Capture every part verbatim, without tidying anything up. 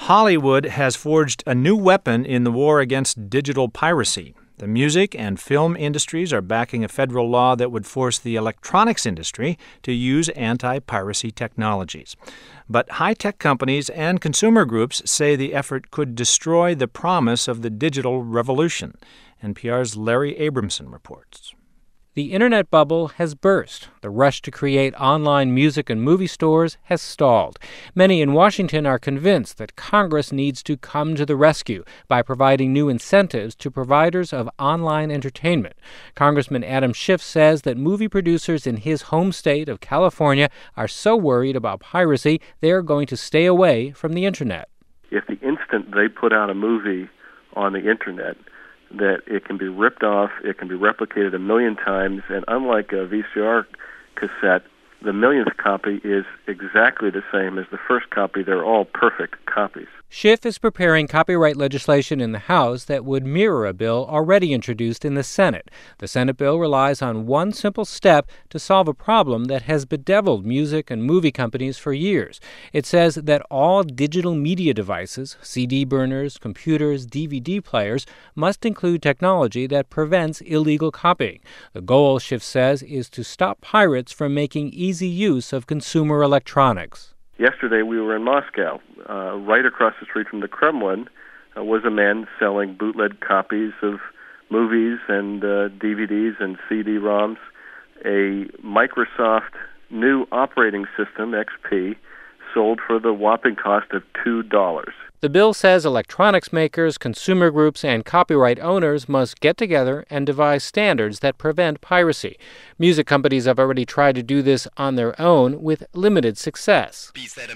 Hollywood has forged a new weapon in the war against digital piracy. The music and film industries are backing a federal law that would force the electronics industry to use anti-piracy technologies. But high-tech companies and consumer groups say the effort could destroy the promise of the digital revolution. N P R's Larry Abramson reports. The internet bubble has burst. The rush to create online music and movie stores has stalled. Many in Washington are convinced that Congress needs to come to the rescue by providing new incentives to providers of online entertainment. Congressman Adam Schiff says that movie producers in his home state of California are so worried about piracy, they're going to stay away from the internet. If the instant they put out a movie on the internet, that it can be ripped off, it can be replicated a million times, and unlike a V C R cassette, the millionth copy is exactly the same as the first copy. They're all perfect copies. Schiff is preparing copyright legislation in the House that would mirror a bill already introduced in the Senate. The Senate bill relies on one simple step to solve a problem that has bedeviled music and movie companies for years. It says that all digital media devices, C D burners, computers, D V D players, must include technology that prevents illegal copying. The goal, Schiff says, is to stop pirates from making easy use of consumer electronics. Yesterday we were in Moscow. Uh, right across the street from the Kremlin uh, was a man selling bootleg copies of movies and uh, D V Ds and C D ROMs. A Microsoft new operating system, X P, sold for the whopping cost of two dollars. The bill says electronics makers, consumer groups, and copyright owners must get together and devise standards that prevent piracy. Music companies have already tried to do this on their own with limited success.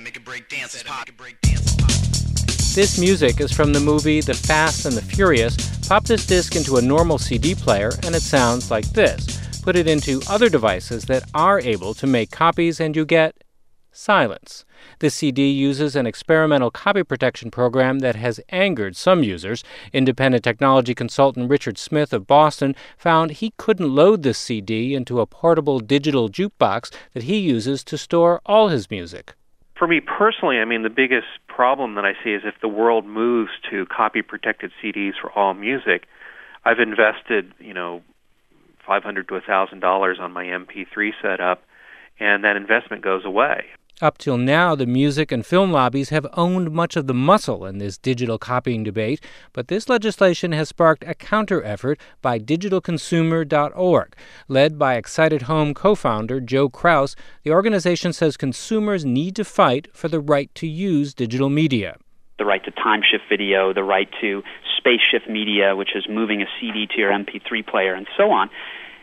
This music is from the movie The Fast and the Furious. Pop this disc into a normal C D player and it sounds like this. Put it into other devices that are able to make copies and you get silence. This C D uses an experimental copy protection program that has angered some users. Independent technology consultant Richard Smith of Boston found he couldn't load this C D into a portable digital jukebox that he uses to store all his music. For me personally, I mean, the biggest problem that I see is if the world moves to copy-protected C Ds for all music. I've invested, you know, five hundred dollars to one thousand dollars on my M P three setup, and that investment goes away. Up till now, the music and film lobbies have owned much of the muscle in this digital copying debate, but this legislation has sparked a counter-effort by digital consumer dot org. Led by Excited Home co-founder Joe Kraus, the organization says consumers need to fight for the right to use digital media. The right to time shift video, the right to space shift media, which is moving a C D to your M P three player, and so on.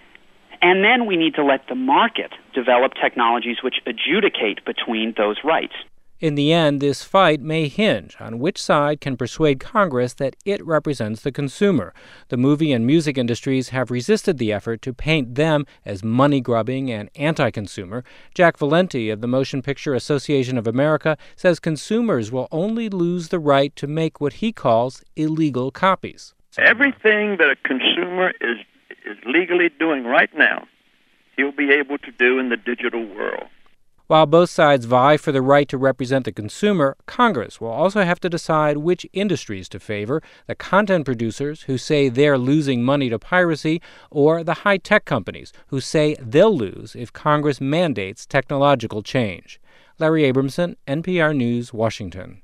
And then we need to let the market develop technologies which adjudicate between those rights. In the end, this fight may hinge on which side can persuade Congress that it represents the consumer. The movie and music industries have resisted the effort to paint them as money-grubbing and anti-consumer. Jack Valenti of the Motion Picture Association of America says consumers will only lose the right to make what he calls illegal copies. Everything that a consumer is is legally doing right now, he'll be able to do in the digital world. While both sides vie for the right to represent the consumer, Congress will also have to decide which industries to favor, the content producers who say they're losing money to piracy, or the high-tech companies who say they'll lose if Congress mandates technological change. Larry Abramson, N P R News, Washington.